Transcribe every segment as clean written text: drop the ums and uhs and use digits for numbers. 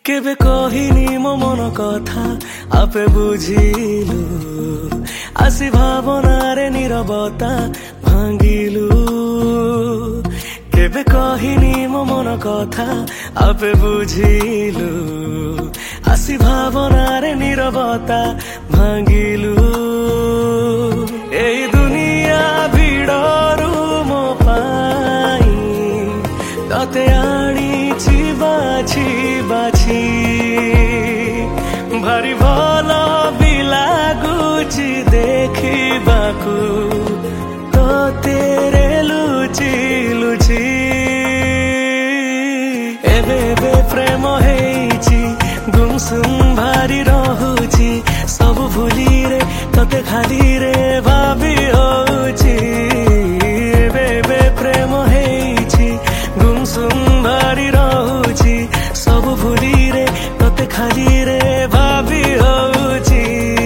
केबे कहिनी मो मन कथा आपे बुझिलु आसी भावनारे नीरवता भांगिलु केबे कहिनी मो मन कथा आपे बुझिलु आसी भावनारे नीरवता भांगिलु एई दुनिया भिडरु मो पाई तते आनिछि बाछि बाछि भारी भल भी लागुछि देखिबाकु तो तेरे लुचि लुचि एबे एबे प्रेम हेइछि गुमसुम भारी रहुछि सब भूली रे तते खाली रे भाबी होछि एबे एबे प्रेम हेइछि गुमसुम भारी रहुछि सब भूली रे तते खाली रे भाबी होछि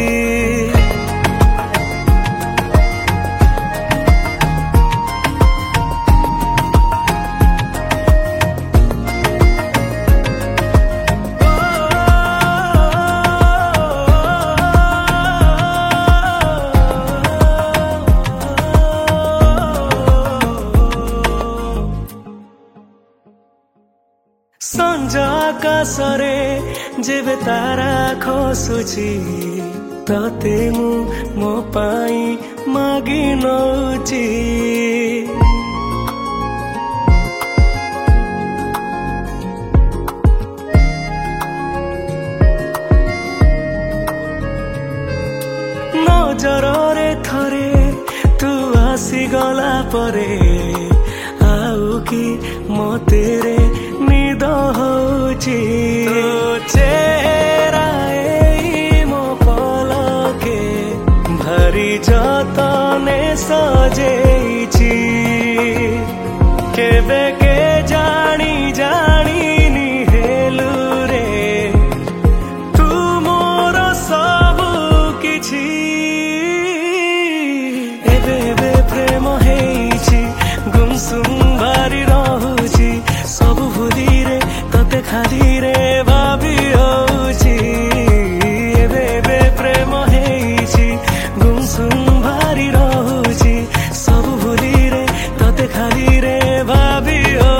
संज आकाशरे जेबे तारा खसुछि तते मु मो पाई मागी नउछि नजरे थरे तू आसी गला परे आउ कि मते रे निद होछि तो चेहरा एई मो पलके भारी जतने सजेइछि केबे के जानी जानी निहेलु रे तू मोर सब किछि एबे एबे प्रेम हेइछि गुमसुम भारी रहुछि सब भूली रे तते खाली रे भाबी होछि एबे एबे प्रेम हेइछि गुमसुम भारी रहुछि सब भूली रे तते खाली रे भाबी हो